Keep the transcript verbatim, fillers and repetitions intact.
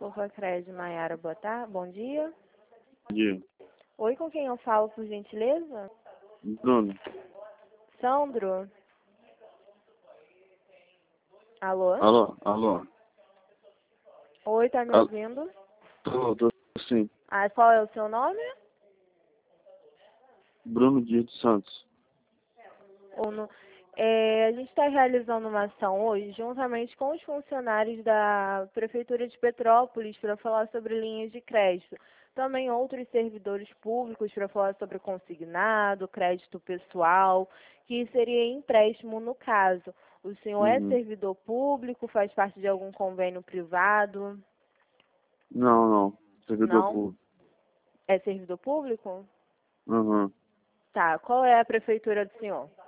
Fofacred Maiara, boa tarde, bom dia. Bom dia. Oi, com quem eu falo, por gentileza? Bruno. Sandro? Alô? Alô, alô. Oi, tá me Alô. ouvindo? Tô, tô sim. Ah, qual é o seu nome? Bruno Dias dos Santos. Ou no... É, a gente está realizando uma ação hoje, juntamente com os funcionários da Prefeitura de Petrópolis, para falar sobre linhas de crédito. Também outros servidores públicos para falar sobre consignado, crédito pessoal, que seria empréstimo no caso. O senhor é Uhum. servidor público, faz parte de algum convênio privado? Não, não. Servidor Não? público. É servidor público? Uhum. Tá. Qual é a prefeitura do senhor?